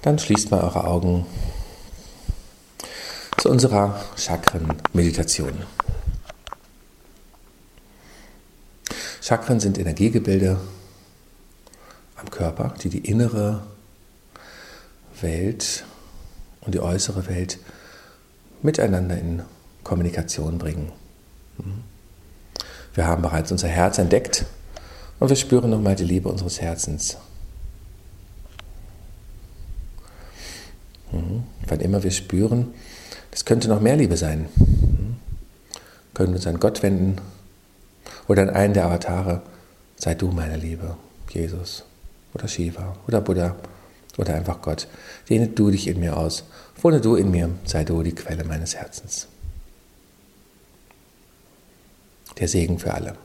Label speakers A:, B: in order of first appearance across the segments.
A: Dann schließt mal eure Augen zu unserer Chakren-Meditation. Chakren sind Energiegebilde am Körper, die die innere Welt und die äußere Welt miteinander in Kommunikation bringen. Wir haben bereits unser Herz entdeckt und wir spüren nochmal die Liebe unseres Herzens. Wann immer wir spüren, das könnte noch mehr Liebe sein, können wir uns an Gott wenden oder an einen der Avatare. Sei du meine Liebe, Jesus oder Shiva oder Buddha oder einfach Gott. Dehne du dich in mir aus. Wohne du in mir, sei du die Quelle meines Herzens. Der Segen für alle.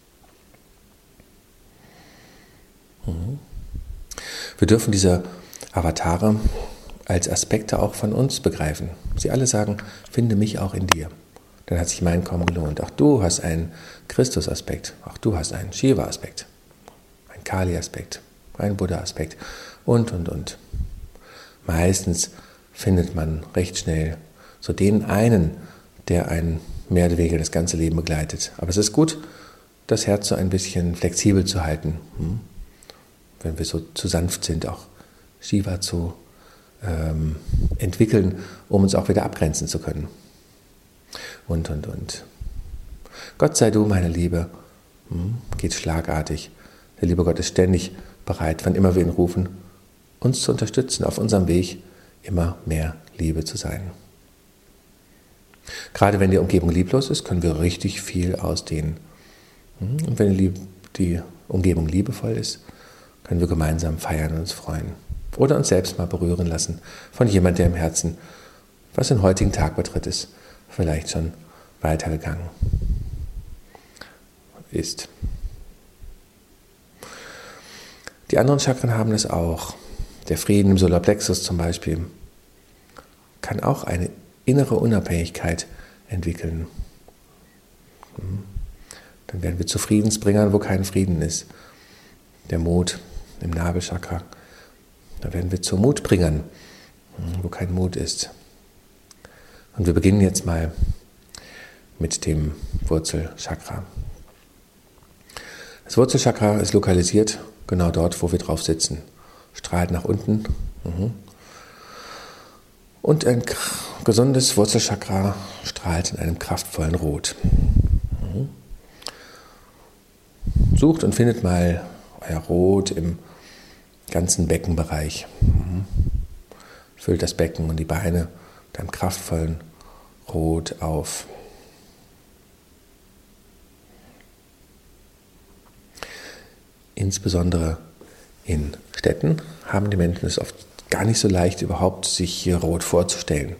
A: Wir dürfen diese Avatare als Aspekte auch von uns begreifen. Sie alle sagen, finde mich auch in dir. Dann hat sich mein Kommen gelohnt. Auch du hast einen Christus-Aspekt. Auch du hast einen Shiva-Aspekt. Einen Kali-Aspekt. Einen Buddha-Aspekt. Und. Meistens findet man recht schnell so den einen, der einen mehr oder weniger das ganze Leben begleitet. Aber es ist gut, das Herz so ein bisschen flexibel zu halten. Wenn wir so zu sanft sind, auch Shiva zu entwickeln, um uns auch wieder abgrenzen zu können. Und. Gott sei du, meine Liebe, geht schlagartig. Der liebe Gott ist ständig bereit, wann immer wir ihn rufen, uns zu unterstützen, auf unserem Weg immer mehr Liebe zu sein. Gerade wenn die Umgebung lieblos ist, können wir richtig viel ausdehnen. Und wenn die Umgebung liebevoll ist, können wir gemeinsam feiern und uns freuen. Oder uns selbst mal berühren lassen von jemandem, der im Herzen, was den heutigen Tag betrifft, ist vielleicht schon weitergegangen ist. Die anderen Chakren haben das auch. Der Frieden im Solarplexus zum Beispiel kann auch eine innere Unabhängigkeit entwickeln. Dann werden wir zu Friedensbringern, wo kein Frieden ist. Der Mut im Nabelchakra. Dann werden wir zu Mutbringern, wo kein Mut ist. Und wir beginnen jetzt mal mit dem Wurzelchakra. Das Wurzelchakra ist lokalisiert genau dort, wo wir drauf sitzen. Strahlt nach unten. Und ein gesundes Wurzelchakra strahlt in einem kraftvollen Rot. Sucht und findet mal euer Rot im ganzen Beckenbereich. Füllt das Becken und die Beine mit einem kraftvollen Rot auf. Insbesondere in Städten haben die Menschen es oft gar nicht so leicht, überhaupt sich hier rot vorzustellen.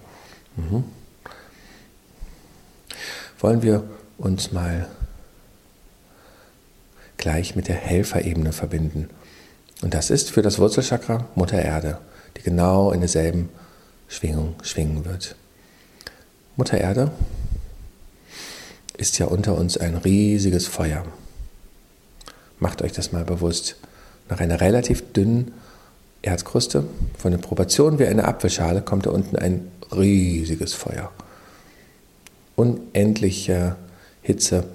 A: Wollen wir uns mal gleich mit der Helferebene verbinden. Und das ist für das Wurzelchakra Mutter Erde, die genau in derselben Schwingung schwingen wird. Mutter Erde ist ja unter uns ein riesiges Feuer. Macht euch das mal bewusst. Nach einer relativ dünnen Erdkruste, von den Proportionen wie eine Apfelschale, kommt da unten ein riesiges Feuer. Unendliche Hitze,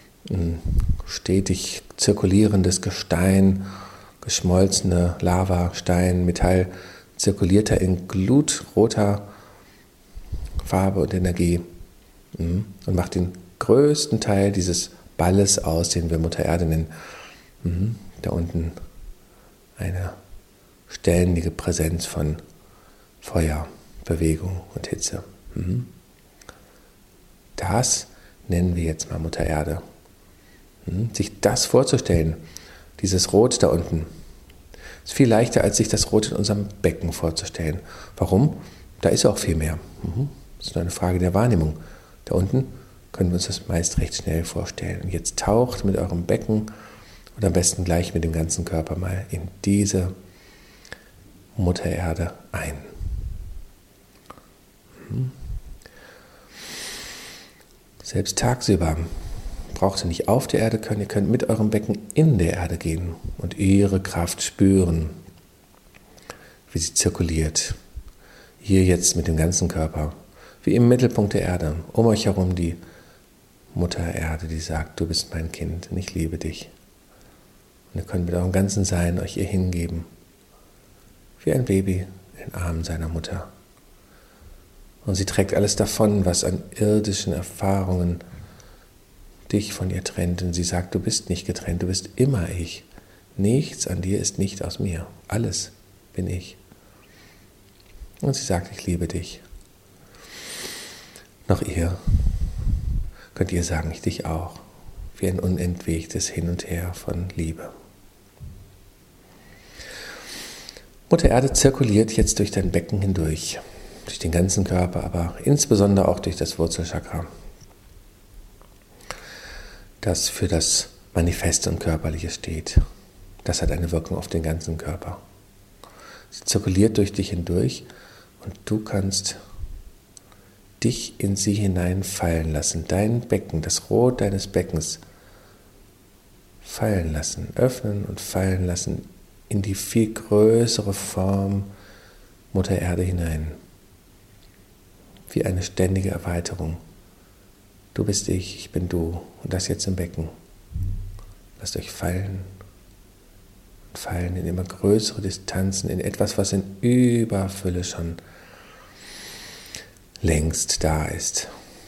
A: stetig zirkulierendes Gestein, geschmolzene Lava, Stein, Metall, zirkuliert da in glutroter Farbe und Energie und macht den größten Teil dieses Balles aus, den wir Mutter Erde nennen. Da unten eine ständige Präsenz von Feuer, Bewegung und Hitze. Das nennen wir jetzt mal Mutter Erde. Sich das vorzustellen, dieses Rot da unten, ist viel leichter, als sich das Rot in unserem Becken vorzustellen. Warum? Da ist auch viel mehr. Das ist nur eine Frage der Wahrnehmung. Da unten können wir uns das meist recht schnell vorstellen. Und jetzt taucht mit eurem Becken oder am besten gleich mit dem ganzen Körper mal in diese Mutter Erde ein. Selbst tagsüber braucht ihr nicht auf der Erde können, ihr könnt mit eurem Becken in der Erde gehen und ihre Kraft spüren. wie sie zirkuliert. Hier jetzt mit dem ganzen Körper, wie im Mittelpunkt der Erde, um euch herum die Mutter Erde, die sagt, du bist mein Kind und ich liebe dich. Und ihr könnt mit eurem ganzen Sein euch ihr hingeben, wie ein Baby in den Armen seiner Mutter. Und sie trägt alles davon, was an irdischen Erfahrungen dich von ihr trennt. Und sie sagt, du bist nicht getrennt, du bist immer ich. Nichts an dir ist nicht aus mir. Alles bin ich. Und sie sagt, ich liebe dich. Noch ihr könnt ihr sagen, ich dich auch. Wie ein unentwegtes Hin und Her von Liebe. Mutter Erde zirkuliert jetzt durch dein Becken hindurch. Durch den ganzen Körper, aber insbesondere auch durch das Wurzelchakra, das für das Manifeste und Körperliche steht. Das hat eine Wirkung auf den ganzen Körper. Sie zirkuliert durch dich hindurch und du kannst dich in sie hineinfallen lassen, dein Becken, das Rot deines Beckens fallen lassen, öffnen und fallen lassen in die viel größere Form Mutter Erde hinein. Wie eine ständige Erweiterung. Du bist ich bin du und das jetzt im Becken. Lasst euch fallen und fallen in immer größere Distanzen, in etwas, was in Überfülle schon längst da ist.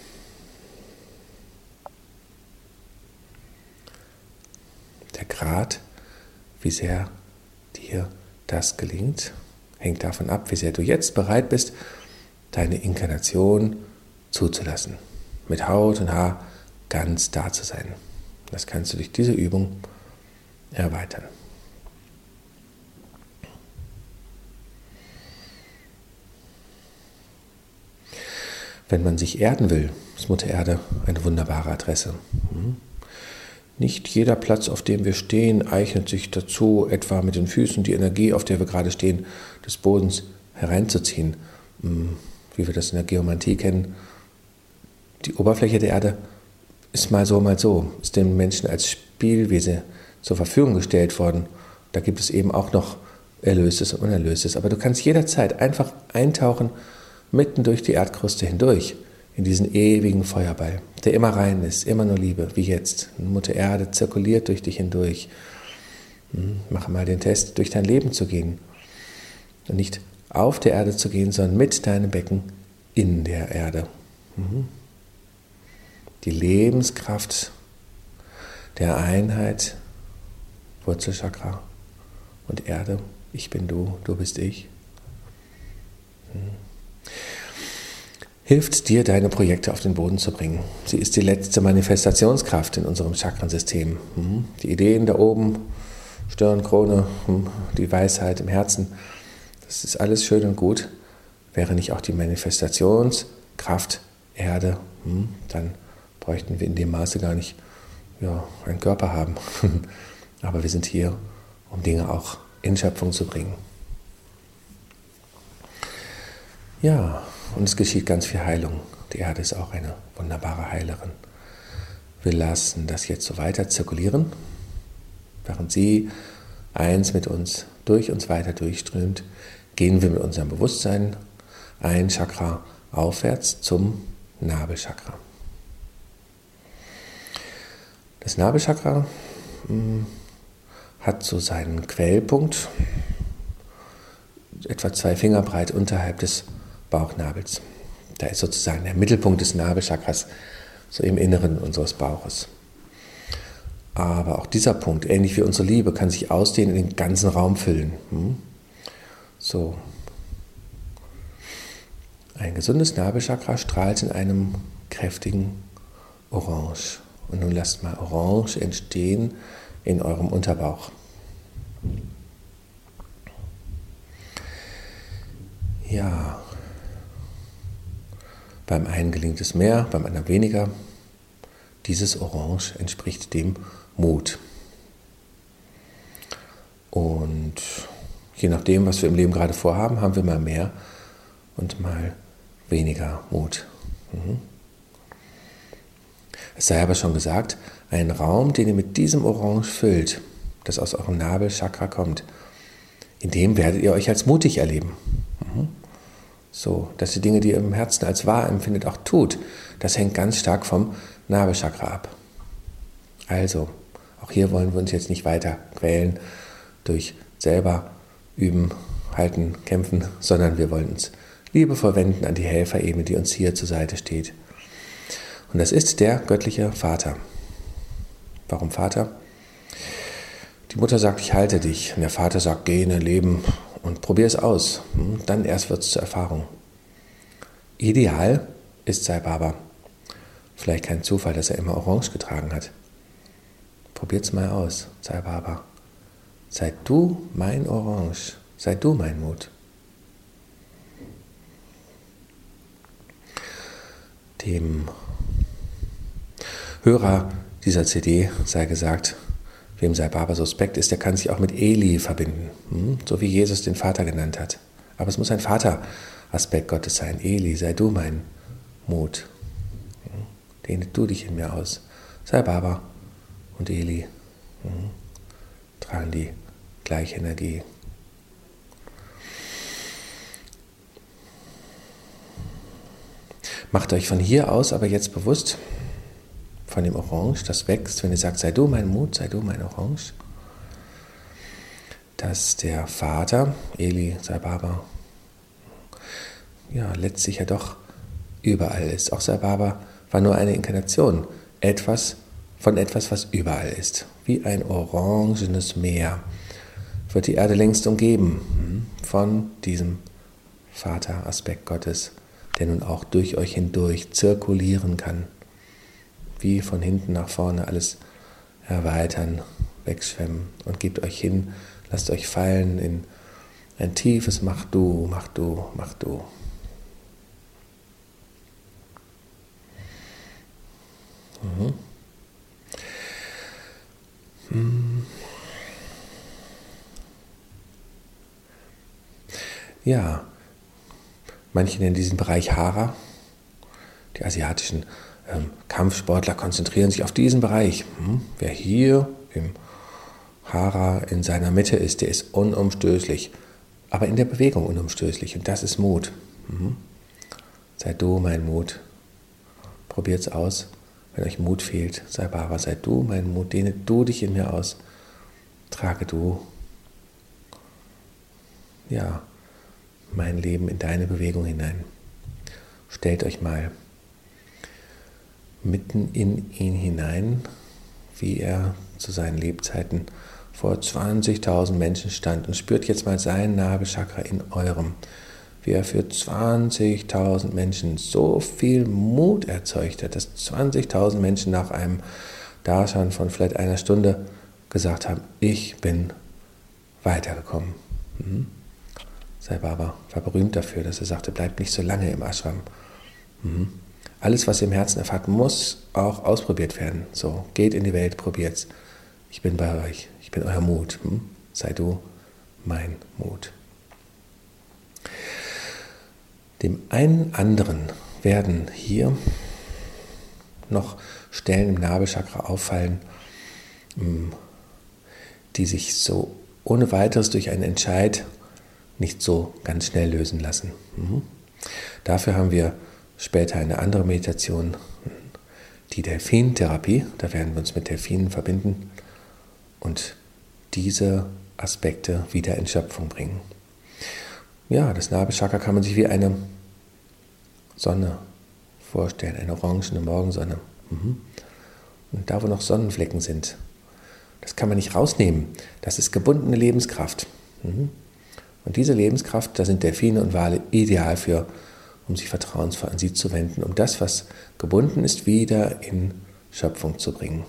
A: Der Grad, wie sehr dir das gelingt, hängt davon ab, wie sehr du jetzt bereit bist, deine Inkarnation zuzulassen. Mit Haut und Haar ganz da zu sein. Das kannst du durch diese Übung erweitern. Wenn man sich erden will, ist Mutter Erde eine wunderbare Adresse. Nicht jeder Platz, auf dem wir stehen, eignet sich dazu, etwa mit den Füßen die Energie, auf der wir gerade stehen, des Bodens hereinzuziehen. Wie wir das in der Geomantie kennen. Die Oberfläche der Erde ist mal so, ist den Menschen als Spielwiese zur Verfügung gestellt worden. Da gibt es eben auch noch Erlöstes und Unerlöstes. Aber du kannst jederzeit einfach eintauchen, mitten durch die Erdkruste hindurch, in diesen ewigen Feuerball, der immer rein ist, immer nur Liebe, wie jetzt. Mutter Erde zirkuliert durch dich hindurch. Mache mal den Test, durch dein Leben zu gehen. Und nicht auf der Erde zu gehen, sondern mit deinem Becken in der Erde. Die Lebenskraft der Einheit, Wurzelchakra und Erde. Ich bin du, du bist ich. Hilft dir, deine Projekte auf den Boden zu bringen. Sie ist die letzte Manifestationskraft in unserem Chakrensystem. Die Ideen da oben, Stirn, Krone, die Weisheit im Herzen, das ist alles schön und gut. Wäre nicht auch die Manifestationskraft Erde, dann bräuchten wir in dem Maße gar nicht einen Körper haben. Aber wir sind hier, um Dinge auch in Schöpfung zu bringen. Ja, und es geschieht ganz viel Heilung. Die Erde ist auch eine wunderbare Heilerin. Wir lassen das jetzt so weiter zirkulieren, während sie eins mit uns durch uns weiter durchströmt, gehen wir mit unserem Bewusstsein ein Chakra aufwärts zum Nabelchakra. Das Nabelchakra hat so seinen Quellpunkt, etwa 2 Finger breit unterhalb des Bauchnabels. Da ist sozusagen der Mittelpunkt des Nabelchakras, so im Inneren unseres Bauches. Aber auch dieser Punkt, ähnlich wie unsere Liebe, kann sich ausdehnen, in den ganzen Raum füllen. So. Ein gesundes Nabelchakra strahlt in einem kräftigen Orange. Und nun lasst mal Orange entstehen in eurem Unterbauch. Ja. Beim einen gelingt es mehr, beim anderen weniger. Dieses Orange entspricht dem Mut. Und je nachdem, was wir im Leben gerade vorhaben, haben wir mal mehr und mal weniger Mut. Es sei aber schon gesagt, ein Raum, den ihr mit diesem Orange füllt, das aus eurem Nabelchakra kommt, in dem werdet ihr euch als mutig erleben. So, dass die Dinge, die ihr im Herzen als wahr empfindet, auch tut. Das hängt ganz stark vom Nabelchakra ab. Also, auch hier wollen wir uns jetzt nicht weiter quälen durch selber üben, halten, kämpfen, sondern wir wollen uns liebevoll wenden an die Helferebene, die uns hier zur Seite steht. Und das ist der göttliche Vater. Warum Vater? Die Mutter sagt, ich halte dich. Und der Vater sagt, geh in dein Leben und probier es aus. Dann erst wird es zur Erfahrung. Ideal ist Sai Baba. Vielleicht kein Zufall, dass er immer Orange getragen hat. Probiert es mal aus, Sai Baba. Sei du mein Orange. Sei du mein Mut. Dem Hörer dieser CD sei gesagt, wem Sai Baba suspekt ist, der kann sich auch mit Eli verbinden, so wie Jesus den Vater genannt hat. Aber es muss ein Vateraspekt Gottes sein. Eli, sei du mein Mut. Dehne du dich in mir aus. Sai Baba und Eli tragen die gleiche Energie. Macht euch von hier aus aber jetzt bewusst, von dem Orange, das wächst, wenn ihr sagt, sei du mein Mut, sei du mein Orange, dass der Vater, Eli, Sai Baba, ja, letztlich ja doch überall ist. Auch Sai Baba war nur eine Inkarnation, von etwas, was überall ist. Wie ein orangenes Meer wird die Erde längst umgeben von diesem Vateraspekt Gottes, der nun auch durch euch hindurch zirkulieren kann. Wie von hinten nach vorne alles erweitern, wegschwemmen und gebt euch hin, lasst euch fallen in ein tiefes Mach du, mach du, mach du. Ja, manche nennen diesen Bereich Hara. Die asiatischen Kampfsportler konzentrieren sich auf diesen Bereich. Wer hier im Hara in seiner Mitte ist, der ist unumstößlich, aber in der Bewegung unumstößlich. Und das ist Mut. Sei du mein Mut. Probiert's aus. Wenn euch Mut fehlt, Sai Baba, sei du mein Mut. Dehne du dich in mir aus. Trage du, ja, mein Leben in deine Bewegung hinein. Stellt euch mal mitten in ihn hinein, wie er zu seinen Lebzeiten vor 20.000 Menschen stand und spürt jetzt mal sein Nabelchakra in eurem, wie er für 20.000 Menschen so viel Mut erzeugt hat, dass 20.000 Menschen nach einem Darshan von vielleicht einer Stunde gesagt haben, ich bin weitergekommen. Sai Baba war berühmt dafür, dass er sagte, bleibt nicht so lange im Ashram. Alles, was ihr im Herzen erfahrt, muss auch ausprobiert werden. So, geht in die Welt, probiert's. Ich bin bei euch, ich bin euer Mut. Sei du mein Mut. Dem einen anderen werden hier noch Stellen im Nabelchakra auffallen, die sich so ohne weiteres durch einen Entscheid nicht so ganz schnell lösen lassen. Dafür haben wir später eine andere Meditation, die Delfintherapie. Da werden wir uns mit Delfinen verbinden und diese Aspekte wieder in Schöpfung bringen. Ja, das Nabelchakra kann man sich wie eine Sonne vorstellen, eine orangene Morgensonne. Und da, wo noch Sonnenflecken sind, das kann man nicht rausnehmen. Das ist gebundene Lebenskraft. Und diese Lebenskraft, da sind Delfine und Wale ideal für, um sich vertrauensvoll an sie zu wenden, um das, was gebunden ist, wieder in Schöpfung zu bringen.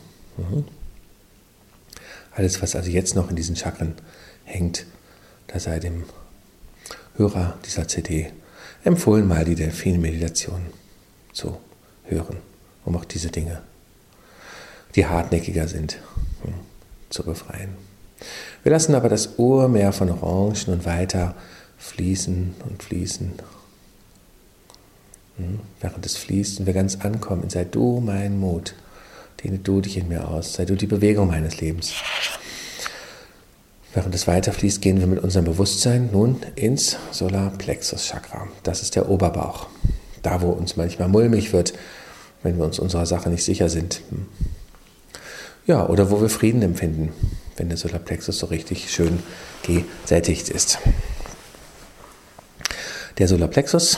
A: Alles, was also jetzt noch in diesen Chakren hängt, da sei dem Hörer dieser CD empfohlen, mal die Delfin-Meditation zu hören, um auch diese Dinge, die hartnäckiger sind, zu befreien. Wir lassen aber das Urmeer von Orangen und weiter fließen und fließen. Während es fließt und wir ganz ankommen, sei du mein Mut, dehne du dich in mir aus, sei du die Bewegung meines Lebens. Während es weiterfließt, gehen wir mit unserem Bewusstsein nun ins Solarplexus-Chakra. Das ist der Oberbauch. Da, wo uns manchmal mulmig wird, wenn wir uns unserer Sache nicht sicher sind. Ja, oder wo wir Frieden empfinden, wenn der Solarplexus so richtig schön gesättigt ist. Der Solarplexus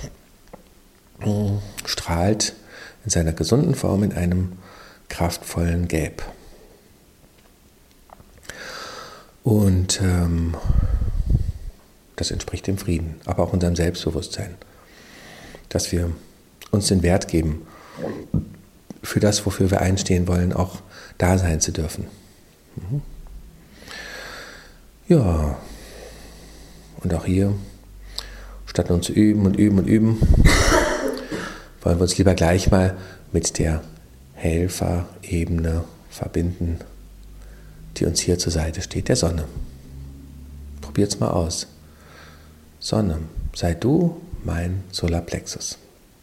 A: strahlt in seiner gesunden Form in einem kraftvollen Gelb. Und das entspricht dem Frieden, aber auch unserem Selbstbewusstsein, dass wir uns den Wert geben, für das, wofür wir einstehen wollen, auch da sein zu dürfen. Ja, und auch hier, statt nun zu üben und üben und üben, wollen wir uns lieber gleich mal mit der Helferebene verbinden, die uns hier zur Seite steht, der Sonne. Probiert's mal aus. Sonne, sei du mein Solarplexus.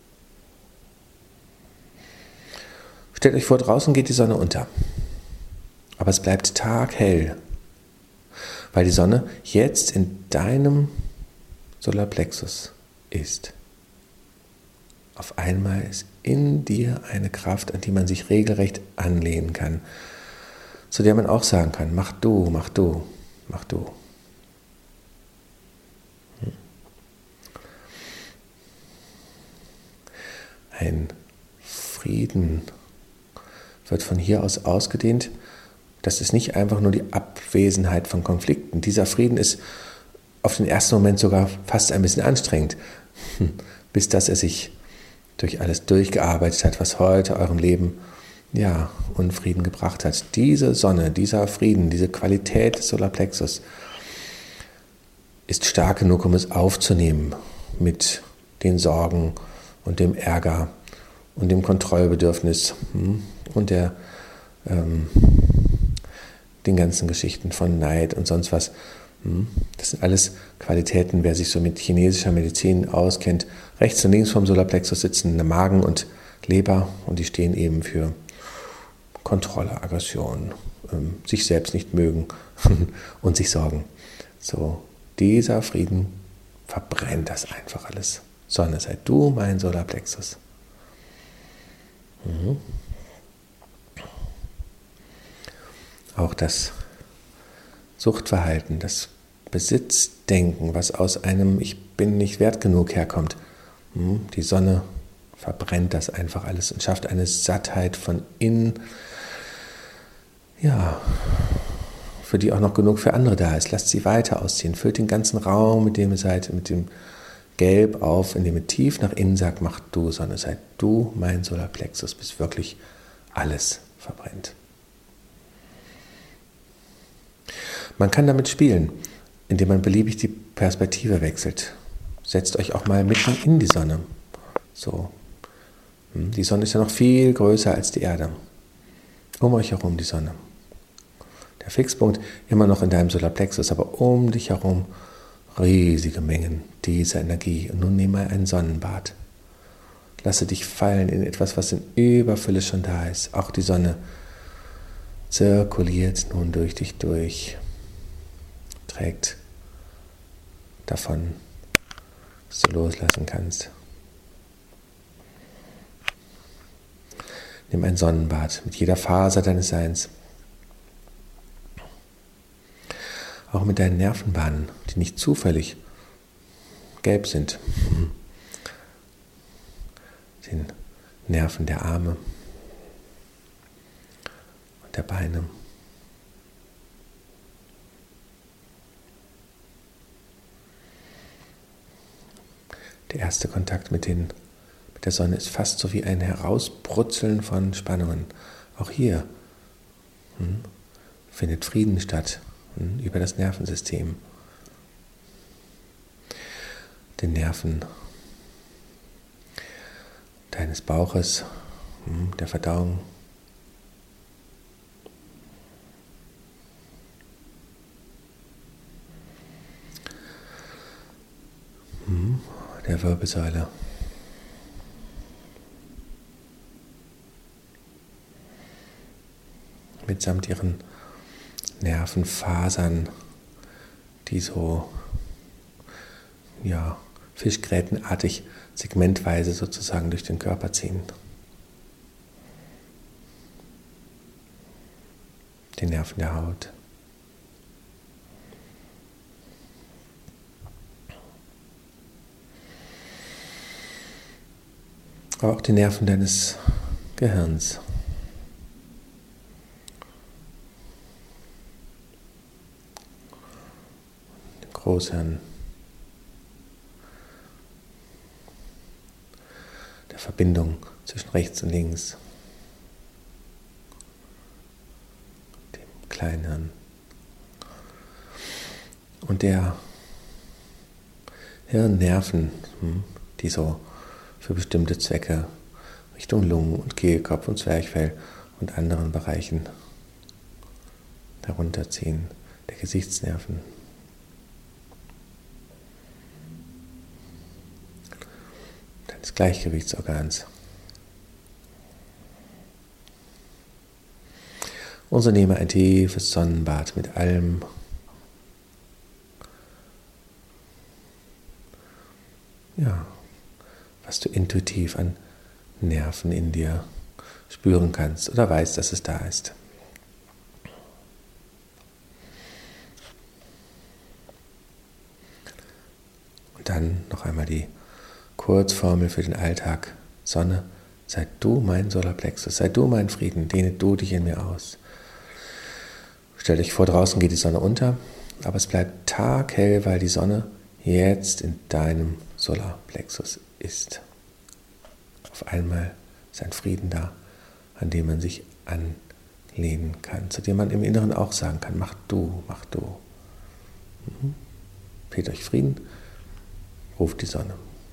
A: Stellt euch vor, draußen geht die Sonne unter. Aber es bleibt taghell, weil die Sonne jetzt in deinem Solarplexus ist. Auf einmal ist in dir eine Kraft, an die man sich regelrecht anlehnen kann, zu der man auch sagen kann, mach du, mach du, mach du. Ein Frieden wird von hier aus ausgedehnt. Das ist nicht einfach nur die Abwesenheit von Konflikten. Dieser Frieden ist auf den ersten Moment sogar fast ein bisschen anstrengend, bis dass er sich durch alles durchgearbeitet hat, was heute eurem Leben Unfrieden gebracht hat. Diese Sonne, dieser Frieden, diese Qualität des Solarplexus ist stark genug, um es aufzunehmen mit den Sorgen und dem Ärger und dem Kontrollbedürfnis und den ganzen Geschichten von Neid und sonst was. Das sind alles Qualitäten, wer sich so mit chinesischer Medizin auskennt. Rechts und links vom Solarplexus sitzen der Magen und Leber und die stehen eben für Kontrolle, Aggression, sich selbst nicht mögen und sich sorgen. So, dieser Frieden verbrennt das einfach alles. Sonne, sei du mein Solarplexus. Auch das Suchtverhalten, das Besitzdenken, was aus einem Ich bin nicht wert genug herkommt. Die Sonne verbrennt das einfach alles und schafft eine Sattheit von innen, für die auch noch genug für andere da ist. Lasst sie weiter ausziehen, füllt den ganzen Raum, mit dem ihr seid, mit dem Gelb auf, indem ihr tief nach innen sagt, mach du, Sonne, sei du mein Solarplexus, bis wirklich alles verbrennt. Man kann damit spielen, indem man beliebig die Perspektive wechselt. Setzt euch auch mal mitten in die Sonne. So. Die Sonne ist ja noch viel größer als die Erde. Um euch herum die Sonne. Der Fixpunkt immer noch in deinem Solarplexus, aber um dich herum riesige Mengen dieser Energie. Und nun nimm mal ein Sonnenbad. Lasse dich fallen in etwas, was in Überfülle schon da ist. Auch die Sonne zirkuliert nun durch dich durch. Trägt davon, was du loslassen kannst. Nimm ein Sonnenbad mit jeder Faser deines Seins. Auch mit deinen Nervenbahnen, die nicht zufällig gelb sind. Den Nerven der Arme und der Beine. Der erste Kontakt mit der Sonne ist fast so wie ein Herausbrutzeln von Spannungen. Auch hier findet Frieden statt über das Nervensystem. Den Nerven deines Bauches, der Verdauung. Der Wirbelsäule. Mitsamt ihren Nervenfasern, die so fischgrätenartig segmentweise sozusagen durch den Körper ziehen. Die Nerven der Haut. Aber auch die Nerven deines Gehirns. Dem Großhirn. Der Verbindung zwischen rechts und links. Dem Kleinhirn. Und der Hirnnerven, die so für bestimmte Zwecke Richtung Lungen und Kehlkopf und Zwerchfell und anderen Bereichen herunterziehen, der Gesichtsnerven. Deines Gleichgewichtsorgans. Und so nehme ein tiefes Sonnenbad mit allem, was du intuitiv an Nerven in dir spüren kannst oder weißt, dass es da ist. Und dann noch einmal die Kurzformel für den Alltag. Sonne, sei du mein Solarplexus, sei du mein Frieden, dehne du dich in mir aus. Stell dich vor, draußen geht die Sonne unter, aber es bleibt taghell, weil die Sonne jetzt in deinem Solarplexus ist. Auf einmal ist ein Frieden da, an dem man sich anlehnen kann, zu dem man im Inneren auch sagen kann, mach du, mach du. Fehlt euch Frieden, ruft die Sonne.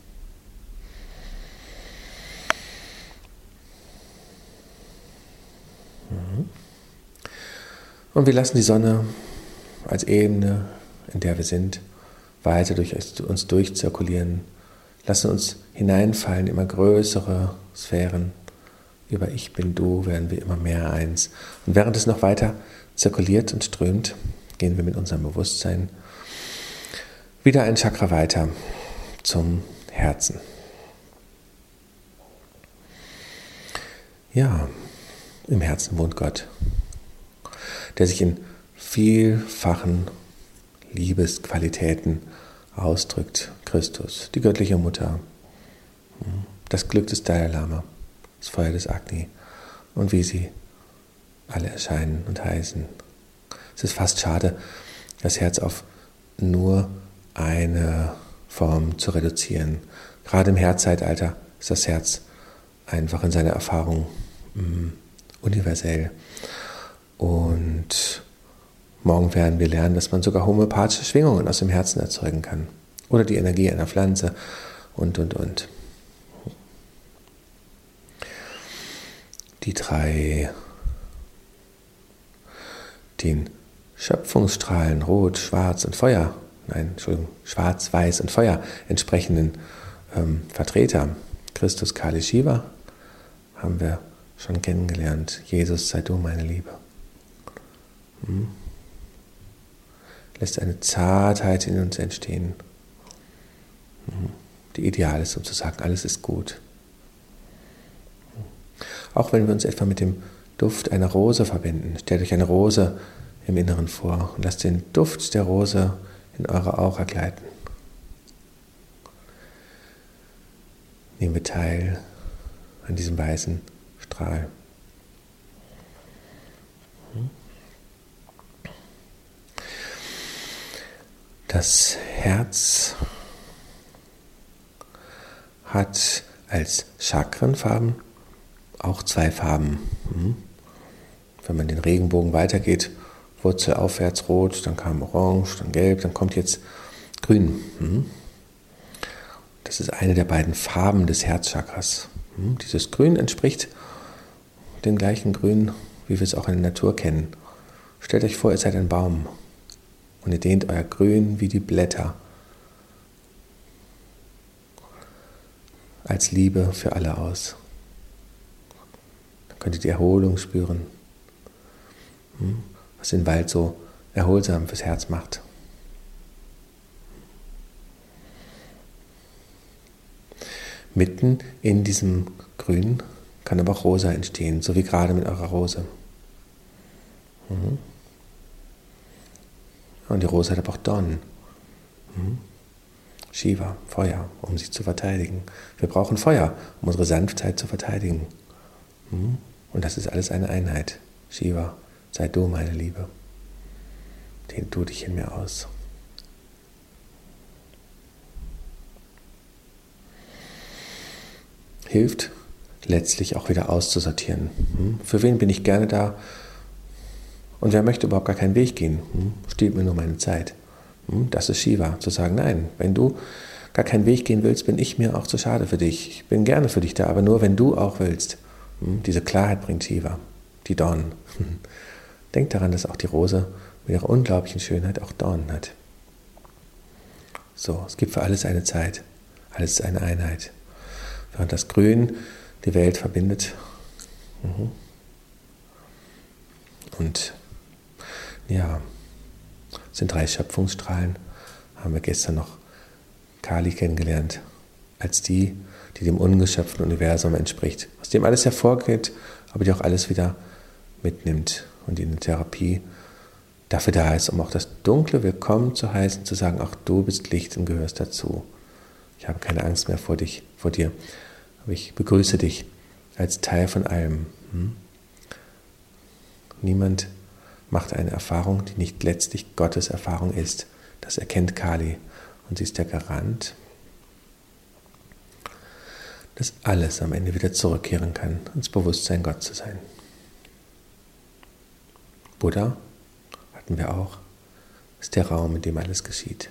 A: Und wir lassen die Sonne als Ebene, in der wir sind, weiter durch uns durchzirkulieren, lassen uns hineinfallen, immer größere Sphären. Über Ich bin du werden wir immer mehr eins. Und während es noch weiter zirkuliert und strömt, gehen wir mit unserem Bewusstsein wieder ein Chakra weiter zum Herzen. Ja, im Herzen wohnt Gott, der sich in vielfachen Liebesqualitäten ausdrückt. Christus, die göttliche Mutter, das Glück des Dalai Lama, das Feuer des Agni und wie sie alle erscheinen und heißen. Es ist fast schade, das Herz auf nur eine Form zu reduzieren. Gerade im Herzzeitalter ist das Herz einfach in seiner Erfahrung universell. Und morgen werden wir lernen, dass man sogar homöopathische Schwingungen aus dem Herzen erzeugen kann. Oder die Energie einer Pflanze und. Den Schöpfungsstrahlen Rot, Schwarz und Feuer, Schwarz, Weiß und Feuer entsprechenden Vertreter, Christus, Kali, Shiva, haben wir schon kennengelernt. Jesus, sei du meine Liebe. Lässt eine Zartheit in uns entstehen, die ideal ist, um zu sagen, alles ist gut. Auch wenn wir uns etwa mit dem Duft einer Rose verbinden, stellt euch eine Rose im Inneren vor und lasst den Duft der Rose in eure Aura gleiten. Nehmen wir teil an diesem weißen Strahl. Das Herz hat als Chakrenfarben auch 2 Farben. Wenn man den Regenbogen weitergeht, Wurzel aufwärts rot, dann kam orange, dann gelb, dann kommt jetzt grün. Das ist eine der beiden Farben des Herzchakras. Dieses Grün entspricht dem gleichen Grün, wie wir es auch in der Natur kennen. Stellt euch vor, ihr seid ein Baum und ihr dehnt euer Grün wie die Blätter als Liebe für alle aus. Dann könnt ihr die Erholung spüren. was den Wald so erholsam fürs Herz macht. Mitten in diesem Grün kann aber auch Rosa entstehen, so wie gerade mit eurer Rose. Und die Rose hat aber auch Dornen. Shiva, Feuer, um sich zu verteidigen. Wir brauchen Feuer, um unsere Sanftheit zu verteidigen. Und das ist alles eine Einheit. Shiva, sei du meine Liebe. Dehn du dich in mir aus. Hilft letztlich auch wieder auszusortieren. Für wen bin ich gerne da? Und wer möchte überhaupt gar keinen Weg gehen? Stiehlt mir nur meine Zeit. Das ist Shiva, zu sagen, nein, wenn du gar keinen Weg gehen willst, bin ich mir auch zu schade für dich. Ich bin gerne für dich da, aber nur wenn du auch willst. Diese Klarheit bringt Shiva, die Dornen. Denk daran, dass auch die Rose mit ihrer unglaublichen Schönheit auch Dornen hat. So, es gibt für alles eine Zeit, alles ist eine Einheit. Während das Grün die Welt verbindet. Und ja, es sind 3 Schöpfungsstrahlen, haben wir gestern noch Kali kennengelernt, als die dem ungeschöpften Universum entspricht, aus dem alles hervorgeht, aber die auch alles wieder mitnimmt und in der Therapie dafür da ist, um auch das Dunkle willkommen zu heißen, zu sagen, auch du bist Licht und gehörst dazu. Ich habe keine Angst mehr vor dir, aber ich begrüße dich als Teil von allem. Niemand macht eine Erfahrung, die nicht letztlich Gottes Erfahrung ist. Das erkennt Kali und sie ist der Garant, dass alles am Ende wieder zurückkehren kann, ins Bewusstsein, Gott zu sein. Buddha, hatten wir auch, ist der Raum, in dem alles geschieht.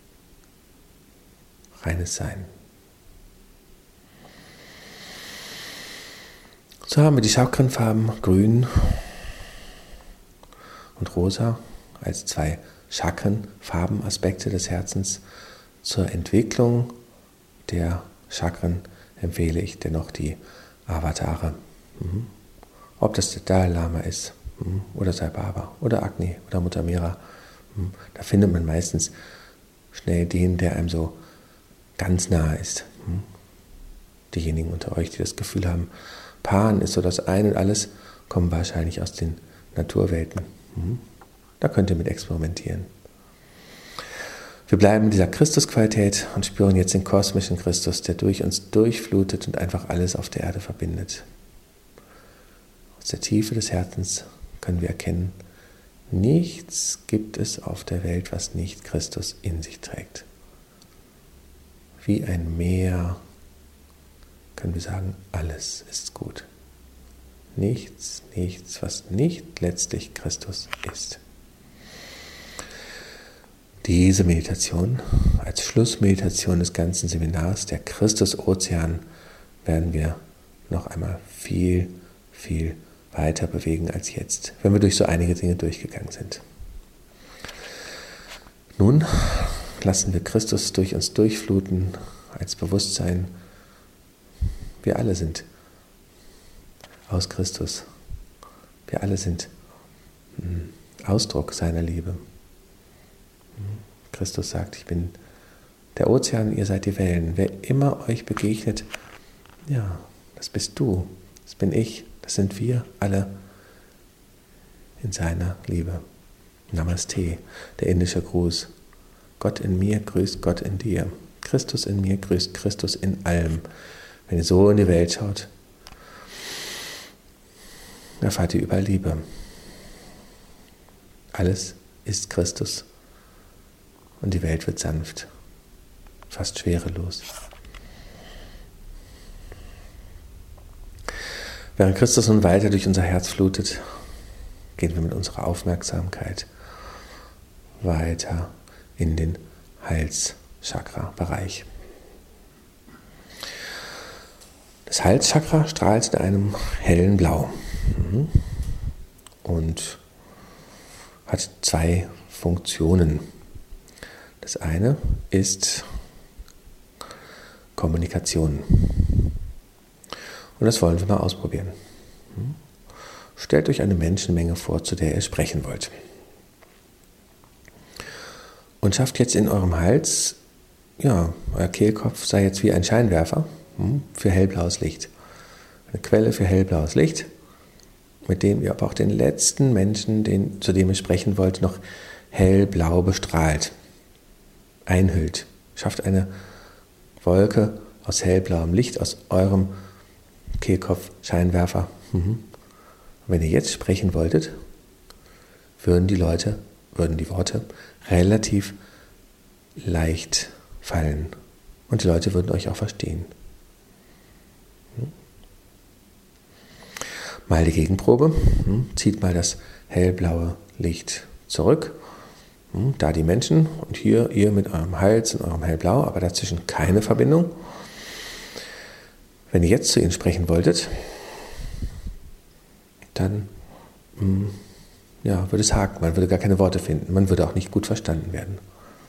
A: Reines Sein. So haben wir die Chakrenfarben Grün und Rosa als 2 Chakrenfarbenaspekte des Herzens. Zur Entwicklung der Chakren empfehle ich dennoch die Avatare. Ob das der Dalai Lama ist, oder Sai Baba, oder Agni, oder Mutter Mera. Da findet man meistens schnell den, der einem so ganz nahe ist. Diejenigen unter euch, die das Gefühl haben, Pan ist so das Ein und alles, kommen wahrscheinlich aus den Naturwelten. Da könnt ihr mit experimentieren. Wir bleiben in dieser Christusqualität und spüren jetzt den kosmischen Christus, der durch uns durchflutet und einfach alles auf der Erde verbindet. Aus der Tiefe des Herzens können wir erkennen, nichts gibt es auf der Welt, was nicht Christus in sich trägt. Wie ein Meer können wir sagen, alles ist gut. Nichts, was nicht letztlich Christus ist. Diese Meditation als Schlussmeditation des ganzen Seminars, der Christus-Ozean, werden wir noch einmal viel, viel weiter bewegen als jetzt, wenn wir durch so einige Dinge durchgegangen sind. Nun lassen wir Christus durch uns durchfluten als Bewusstsein. Wir alle sind aus Christus. Wir alle sind Ausdruck seiner Liebe. Christus sagt, ich bin der Ozean, ihr seid die Wellen. Wer immer euch begegnet, ja, das bist du, das bin ich, das sind wir alle in seiner Liebe. Namaste, der indische Gruß. Gott in mir grüßt Gott in dir. Christus in mir grüßt Christus in allem. Wenn ihr so in die Welt schaut, erfahrt ihr überall Liebe. Alles ist Christus und die Welt wird sanft, fast schwerelos. Während Christus nun weiter durch unser Herz flutet, gehen wir mit unserer Aufmerksamkeit weiter in den Halschakra-Bereich. Das Halschakra strahlt in einem hellen Blau und hat 2 Funktionen. Das eine ist Kommunikation. Und das wollen wir mal ausprobieren. stellt euch eine Menschenmenge vor, zu der ihr sprechen wollt. Und schafft jetzt in eurem Hals, euer Kehlkopf sei jetzt wie ein Scheinwerfer für hellblaues Licht. Eine Quelle für hellblaues Licht, mit dem ihr aber auch den letzten Menschen, zu dem ihr sprechen wollt, noch hellblau bestrahlt, einhüllt. Schafft eine Wolke aus hellblauem Licht, aus eurem Kehlkopf-Scheinwerfer. Wenn ihr jetzt sprechen wolltet, würden die Worte relativ leicht fallen. Und die Leute würden euch auch verstehen. Mal die Gegenprobe. Zieht mal das hellblaue Licht zurück. Da die Menschen und hier ihr mit eurem Hals und eurem Hellblau, aber dazwischen keine Verbindung. Wenn ihr jetzt zu ihnen sprechen wolltet, dann würde es haken, man würde gar keine Worte finden, man würde auch nicht gut verstanden werden.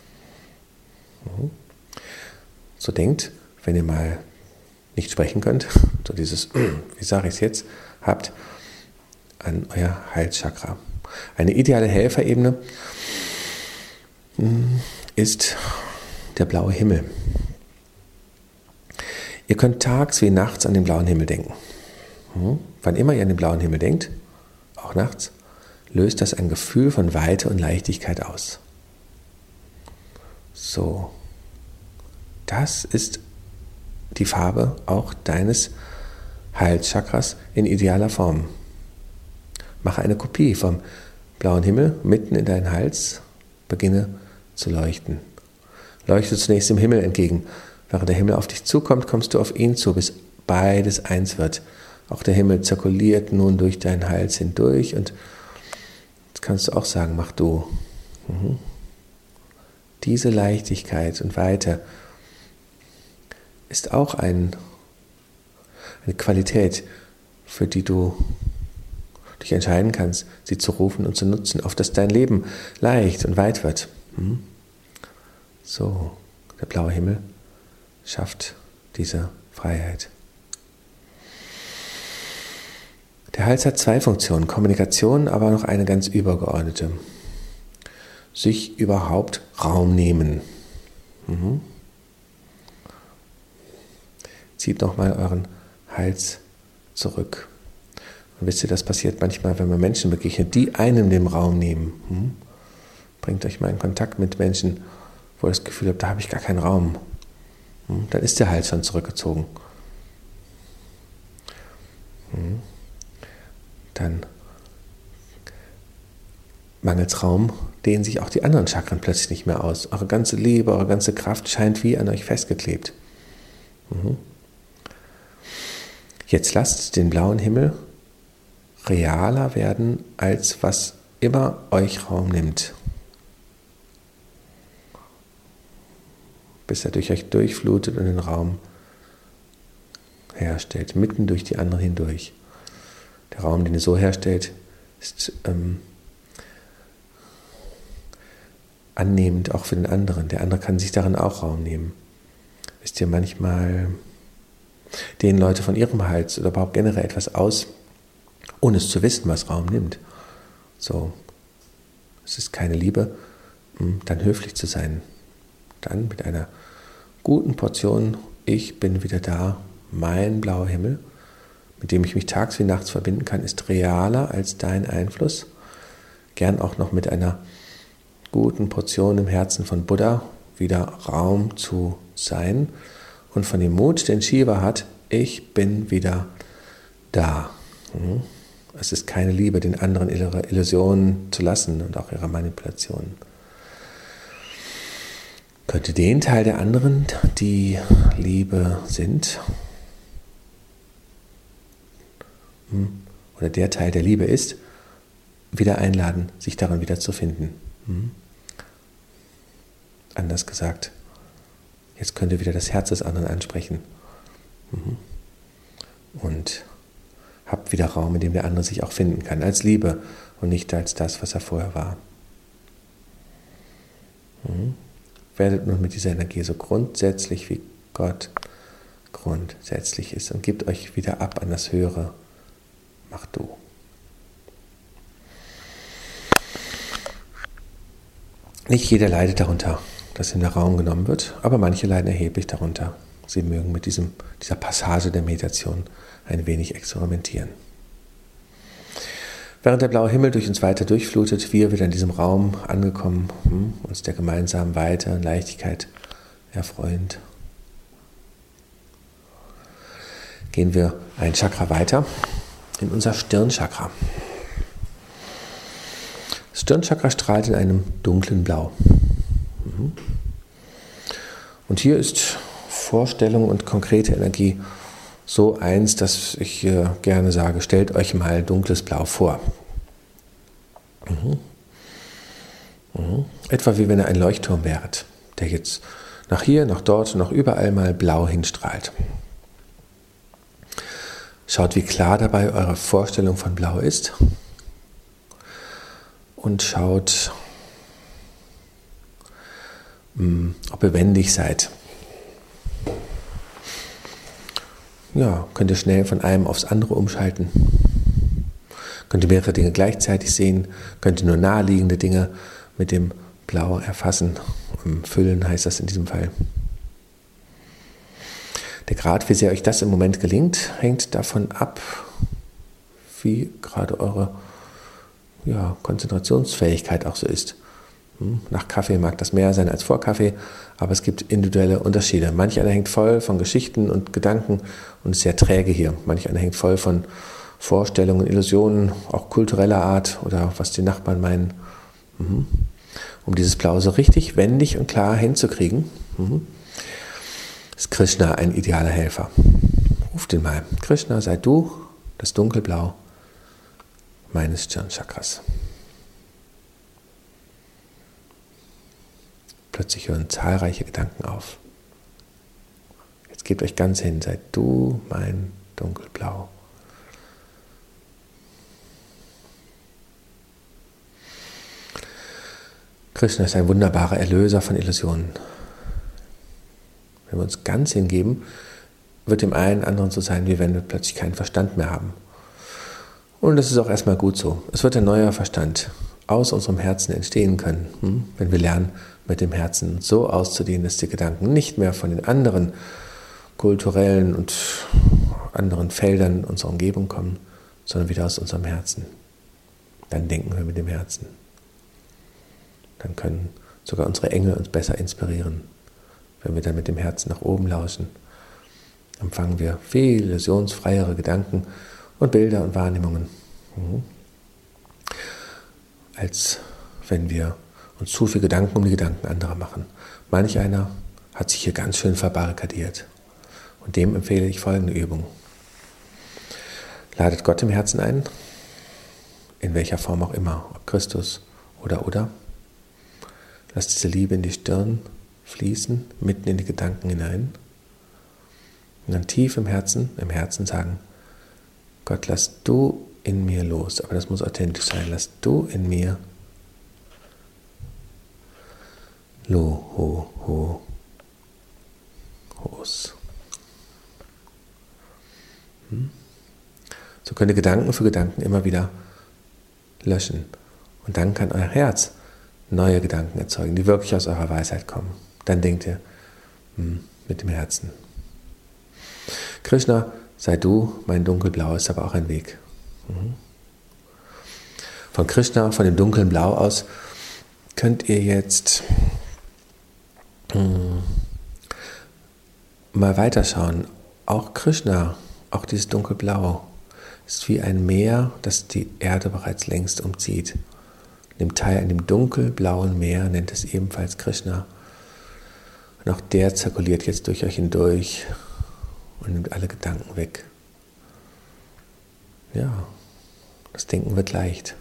A: So denkt, wenn ihr mal nicht sprechen könnt, so dieses, wie sage ich es jetzt, habt, an euer Halschakra. Eine ideale Helferebene ist der blaue Himmel. Ihr könnt tags wie nachts an den blauen Himmel denken. Wann immer ihr an den blauen Himmel denkt, auch nachts, löst das ein Gefühl von Weite und Leichtigkeit aus. So, das ist die Farbe auch deines Halschakras in idealer Form. Mache eine Kopie vom blauen Himmel mitten in deinen Hals, beginne zu leuchten. Leuchte zunächst dem Himmel entgegen. Während der Himmel auf dich zukommt, kommst du auf ihn zu, bis beides eins wird. Auch der Himmel zirkuliert nun durch deinen Hals hindurch und jetzt kannst du auch sagen, mach du. Diese Leichtigkeit und Weite ist auch eine Qualität, für die du dich entscheiden kannst, sie zu rufen und zu nutzen, auf dass dein Leben leicht und weit wird. So, der blaue Himmel schafft diese Freiheit. Der Hals hat zwei Funktionen, Kommunikation, aber noch eine ganz übergeordnete. Sich überhaupt Raum nehmen. Zieht nochmal euren Hals zurück. Und wisst ihr, das passiert manchmal, wenn man Menschen begegnet, die einem den Raum nehmen. Bringt euch mal in Kontakt mit Menschen, wo ihr das Gefühl habt, da habe ich gar keinen Raum. Dann ist der Hals schon zurückgezogen. Dann mangelt es Raum, dehnen sich auch die anderen Chakren plötzlich nicht mehr aus. Eure ganze Liebe, eure ganze Kraft scheint wie an euch festgeklebt. Jetzt lasst den blauen Himmel realer werden, als was immer euch Raum nimmt. Bis er durch euch durchflutet und den Raum herstellt, mitten durch die anderen hindurch. Der Raum, den er so herstellt, ist annehmend auch für den anderen. Der andere kann sich darin auch Raum nehmen. Wisst ihr, manchmal dehnen Leute von ihrem Hals oder überhaupt generell etwas aus, ohne es zu wissen, was Raum nimmt. So, es ist keine Liebe, dann höflich zu sein. Dann mit einer guten Portion, ich bin wieder da, mein blauer Himmel, mit dem ich mich tags wie nachts verbinden kann, ist realer als dein Einfluss. Gern auch noch mit einer guten Portion im Herzen von Buddha, wieder Raum zu sein und von dem Mut, den Shiva hat, ich bin wieder da. Es ist keine Liebe, den anderen ihre Illusionen zu lassen und auch ihre Manipulationen. Könnte den Teil der anderen, die Liebe sind, oder der Teil der Liebe ist, wieder einladen, sich daran wieder zu finden. Anders gesagt, jetzt könnt ihr wieder das Herz des anderen ansprechen. Und habt wieder Raum, in dem der andere sich auch finden kann, als Liebe und nicht als das, was er vorher war. Werdet nun mit dieser Energie so grundsätzlich, wie Gott grundsätzlich ist und gebt euch wieder ab an das Höhere. Mach du. Nicht jeder leidet darunter, dass ihm der Raum genommen wird, aber manche leiden erheblich darunter. Sie mögen mit dieser Passage der Meditation ein wenig experimentieren. Während der blaue Himmel durch uns weiter durchflutet, wir wieder in diesem Raum angekommen, uns der gemeinsamen Weite und Leichtigkeit erfreuend, gehen wir ein Chakra weiter in unser Stirnchakra. Das Stirnchakra strahlt in einem dunklen Blau. Und hier ist Vorstellung und konkrete Energie so eins, dass ich gerne sage, stellt euch mal dunkles Blau vor. Etwa wie wenn ihr ein Leuchtturm wäret, der jetzt nach hier, nach dort, nach überall mal blau hinstrahlt. Schaut, wie klar dabei eure Vorstellung von Blau ist. Und schaut, ob ihr wendig seid. Ja, könnt ihr schnell von einem aufs andere umschalten. Könnt ihr mehrere Dinge gleichzeitig sehen. Könnt ihr nur naheliegende Dinge mit dem Blau erfassen. Füllen heißt das in diesem Fall. Der Grad, wie sehr euch das im Moment gelingt, hängt davon ab, wie gerade eure Konzentrationsfähigkeit auch so ist. Nach Kaffee mag das mehr sein als vor Kaffee, aber es gibt individuelle Unterschiede. Manch einer hängt voll von Geschichten und Gedanken und ist sehr träge hier. Manch einer hängt voll von Vorstellungen, Illusionen, auch kultureller Art oder was die Nachbarn meinen. Um dieses Blau so richtig wendig und klar hinzukriegen, ist Krishna ein idealer Helfer. Ruft ihn mal. Krishna, sei du das Dunkelblau meines Stirnchakras. Plötzlich hören zahlreiche Gedanken auf. Jetzt gebt euch ganz hin, seid du mein Dunkelblau. Krishna ist ein wunderbarer Erlöser von Illusionen. Wenn wir uns ganz hingeben, wird dem einen anderen so sein, wie wenn wir plötzlich keinen Verstand mehr haben. Und das ist auch erstmal gut so. Es wird ein neuer Verstand aus unserem Herzen entstehen können, wenn wir lernen, mit dem Herzen so auszudehnen, dass die Gedanken nicht mehr von den anderen kulturellen und anderen Feldern unserer Umgebung kommen, sondern wieder aus unserem Herzen. Dann denken wir mit dem Herzen. Dann können sogar unsere Engel uns besser inspirieren. Wenn wir dann mit dem Herzen nach oben lauschen, empfangen wir viel illusionsfreiere Gedanken und Bilder und Wahrnehmungen, als wenn wir uns zu viel Gedanken um die Gedanken anderer machen. Manch einer hat sich hier ganz schön verbarrikadiert. Und dem empfehle ich folgende Übung. Ladet Gott im Herzen ein, in welcher Form auch immer, ob Christus oder. Lasst diese Liebe in die Stirn fließen, mitten in die Gedanken hinein. Und dann tief im Herzen sagen, Gott, lass du in mir los. Aber das muss authentisch sein. Lass du in mir los. So könnt ihr Gedanken für Gedanken immer wieder löschen. Und dann kann euer Herz neue Gedanken erzeugen, die wirklich aus eurer Weisheit kommen. Dann denkt ihr mit dem Herzen. Krishna, sei du mein Dunkelblau, ist aber auch ein Weg. Von Krishna, von dem dunklen Blau aus, könnt ihr jetzt mal weiterschauen. Auch Krishna, auch dieses Dunkelblau, ist wie ein Meer, das die Erde bereits längst umzieht. In dem dunkelblauen Meer nennt es ebenfalls Krishna. Und auch der zirkuliert jetzt durch euch hindurch und nimmt alle Gedanken weg. Ja, das Denken wird leicht.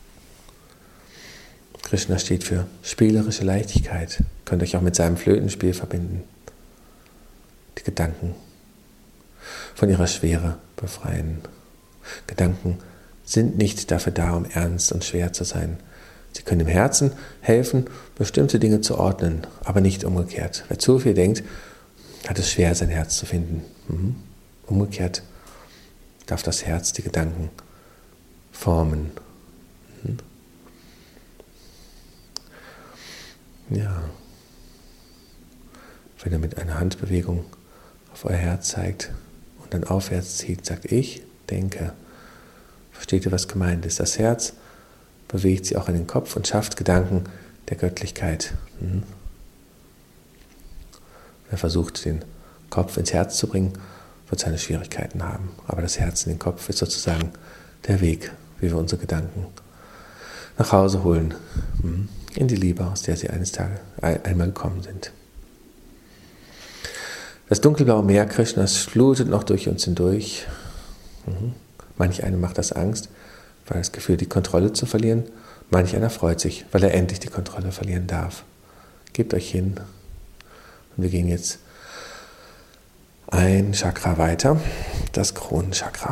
A: Krishna steht für spielerische Leichtigkeit. Ihr könnt euch auch mit seinem Flötenspiel verbinden. Die Gedanken von ihrer Schwere befreien. Gedanken sind nicht dafür da, um ernst und schwer zu sein. Sie können dem Herzen helfen, bestimmte Dinge zu ordnen, aber nicht umgekehrt. Wer zu viel denkt, hat es schwer, sein Herz zu finden. Umgekehrt darf das Herz die Gedanken formen. Ja. Wenn ihr mit einer Handbewegung auf euer Herz zeigt und dann aufwärts zieht, sagt ich denke. Versteht ihr, was gemeint ist? Das Herz bewegt sich auch in den Kopf und schafft Gedanken der Göttlichkeit. Wer versucht, den Kopf ins Herz zu bringen, wird seine Schwierigkeiten haben. Aber das Herz in den Kopf ist sozusagen der Weg, wie wir unsere Gedanken nach Hause holen, in die Liebe, aus der sie eines Tages einmal gekommen sind. Das dunkelblaue Meer Krishnas flutet noch durch uns hindurch. Manch einem macht das Angst, weil er das Gefühl, die Kontrolle zu verlieren. Manch einer freut sich, weil er endlich die Kontrolle verlieren darf. Gebt euch hin. Und wir gehen jetzt ein Chakra weiter, das Kronenchakra.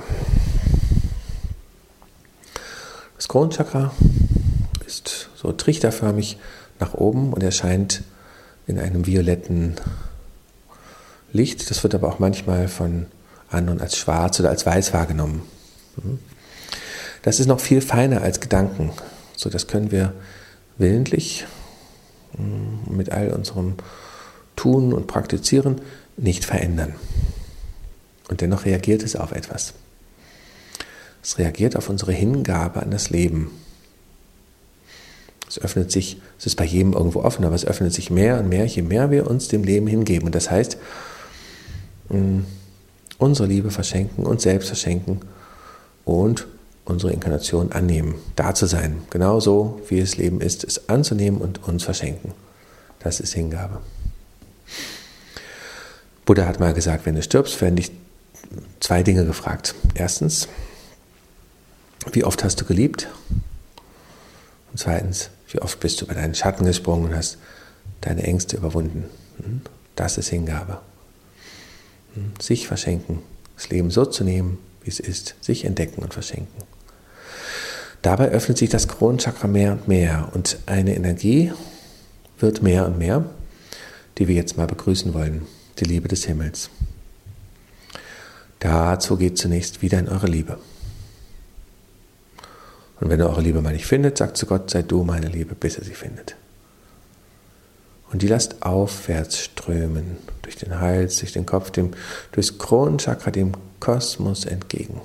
A: Das Kronenchakra ist so trichterförmig nach oben und erscheint in einem violetten Licht. Das wird aber auch manchmal von anderen als schwarz oder als weiß wahrgenommen. Das ist noch viel feiner als Gedanken. So, das können wir willentlich mit all unserem Tun und Praktizieren nicht verändern. Und dennoch reagiert es auf etwas. Es reagiert auf unsere Hingabe an das Leben. Es öffnet sich, es ist bei jedem irgendwo offen, aber es öffnet sich mehr und mehr, je mehr wir uns dem Leben hingeben. Und das heißt, unsere Liebe verschenken, uns selbst verschenken und unsere Inkarnation annehmen, da zu sein, genauso wie das Leben ist, es anzunehmen und uns verschenken. Das ist Hingabe. Buddha hat mal gesagt, wenn du stirbst, werden dich 2 Dinge gefragt. Erstens, wie oft hast du geliebt? Und zweitens, wie oft bist du über deinen Schatten gesprungen und hast deine Ängste überwunden? Das ist Hingabe. Sich verschenken, das Leben so zu nehmen, wie es ist, sich entdecken und verschenken. Dabei öffnet sich das Kronenchakra mehr und mehr und eine Energie wird mehr und mehr, die wir jetzt mal begrüßen wollen, die Liebe des Himmels. Dazu geht zunächst wieder in eure Liebe. Und wenn ihr eure Liebe mal nicht findet, sagt zu Gott, sei du meine Liebe, bis er sie findet. Und die lasst aufwärts strömen, durch den Hals, durch den Kopf, durchs Kronenchakra, dem Kosmos entgegen.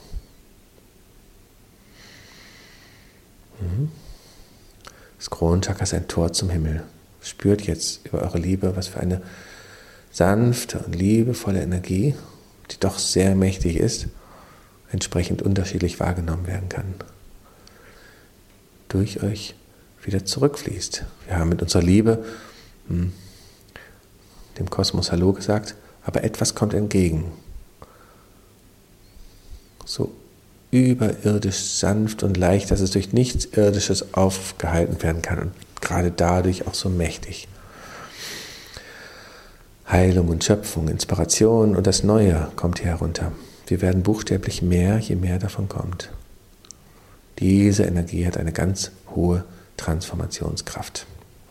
A: Das Kronenchakra ist ein Tor zum Himmel. Spürt jetzt über eure Liebe, was für eine sanfte und liebevolle Energie, die doch sehr mächtig ist, entsprechend unterschiedlich wahrgenommen werden kann. Durch euch wieder zurückfließt. Wir haben mit unserer Liebe dem Kosmos Hallo gesagt, aber etwas kommt entgegen. So überirdisch sanft und leicht, dass es durch nichts Irdisches aufgehalten werden kann und gerade dadurch auch so mächtig. Heilung und Schöpfung, Inspiration und das Neue kommt hier herunter. Wir werden buchstäblich mehr, je mehr davon kommt. Diese Energie hat eine ganz hohe Transformationskraft.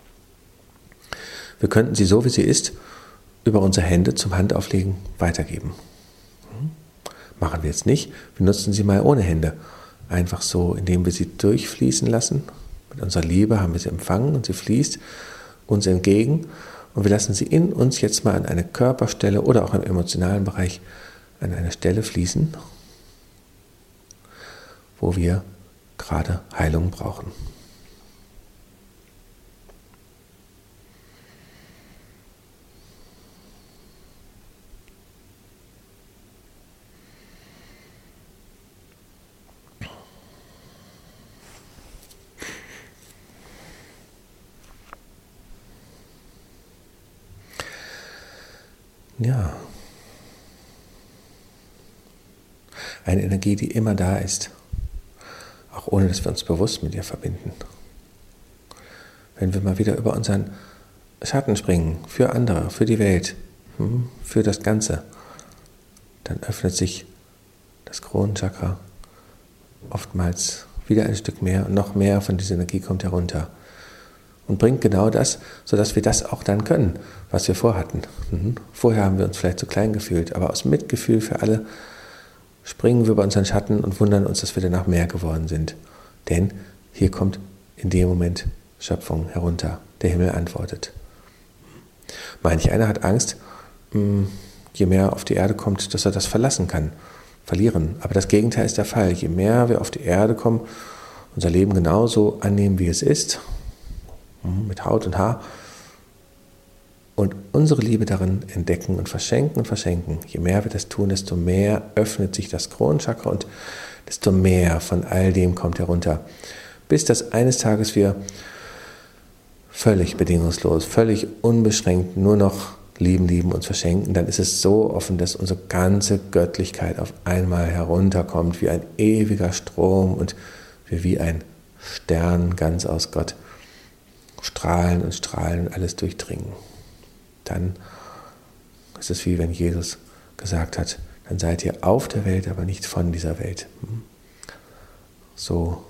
A: Wir könnten sie so, wie sie ist, über unsere Hände zum Handauflegen weitergeben. Machen wir jetzt nicht, wir nutzen sie mal ohne Hände. Einfach so, indem wir sie durchfließen lassen. Mit unserer Liebe haben wir sie empfangen und sie fließt uns entgegen. Und wir lassen sie in uns jetzt mal an eine Körperstelle oder auch im emotionalen Bereich an eine Stelle fließen, wo wir gerade Heilung brauchen. Ja, eine Energie, die immer da ist, auch ohne dass wir uns bewusst mit ihr verbinden. Wenn wir mal wieder über unseren Schatten springen, für andere, für die Welt, für das Ganze, dann öffnet sich das Kronenchakra oftmals wieder ein Stück mehr und noch mehr von dieser Energie kommt herunter. Und bringt genau das, sodass wir das auch dann können, was wir vorhatten. Vorher haben wir uns vielleicht zu klein gefühlt, aber aus Mitgefühl für alle springen wir über unseren Schatten und wundern uns, dass wir danach mehr geworden sind. Denn hier kommt in dem Moment Schöpfung herunter. Der Himmel antwortet. Manch einer hat Angst, je mehr er auf die Erde kommt, dass er das verlassen kann, verlieren. Aber das Gegenteil ist der Fall. Je mehr wir auf die Erde kommen, unser Leben genauso annehmen, wie es ist, mit Haut und Haar, und unsere Liebe darin entdecken und verschenken. Je mehr wir das tun, desto mehr öffnet sich das Kronenchakra und desto mehr von all dem kommt herunter. Bis dass eines Tages wir völlig bedingungslos, völlig unbeschränkt nur noch lieben, uns verschenken, dann ist es so offen, dass unsere ganze Göttlichkeit auf einmal herunterkommt, wie ein ewiger Strom und wir wie ein Stern ganz aus Gott strahlen und alles durchdringen. Dann ist es wie wenn Jesus gesagt hat, dann seid ihr auf der Welt, aber nicht von dieser Welt. So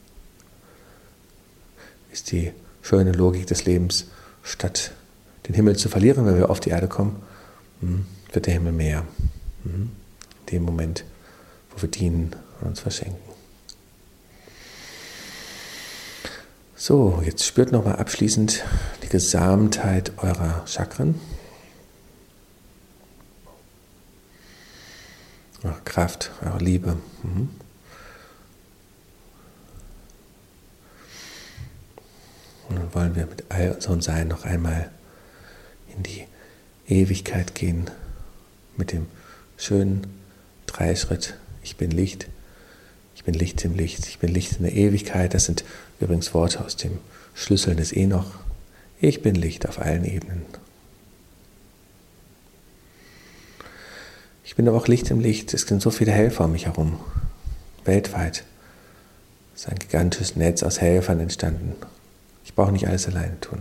A: ist die schöne Logik des Lebens. Statt den Himmel zu verlieren, wenn wir auf die Erde kommen, wird der Himmel mehr. In dem Moment, wo wir dienen und uns verschenken. So, jetzt spürt nochmal abschließend die Gesamtheit eurer Chakren. Eure Kraft, eure Liebe. Und dann wollen wir mit all unserem Sein noch einmal in die Ewigkeit gehen, mit dem schönen Dreischritt. Ich bin Licht. Ich bin Licht im Licht, ich bin Licht in der Ewigkeit. Das sind übrigens Worte aus dem Schlüssel des Enoch. Ich bin Licht auf allen Ebenen. Ich bin aber auch Licht im Licht. Es sind so viele Helfer um mich herum. Weltweit ist ein gigantisches Netz aus Helfern entstanden. Ich brauche nicht alles alleine tun.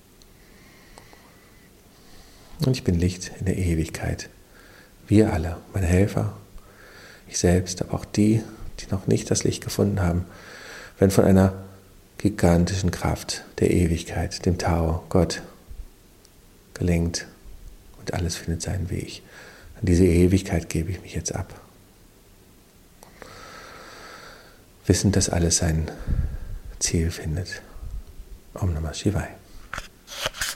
A: Und ich bin Licht in der Ewigkeit. Wir alle, meine Helfer, ich selbst, aber auch die noch nicht das Licht gefunden haben, werden von einer gigantischen Kraft der Ewigkeit, dem Tao, Gott, gelenkt und alles findet seinen Weg. An diese Ewigkeit gebe ich mich jetzt ab. Wissend, dass alles sein Ziel findet. Om Namah Shivaya.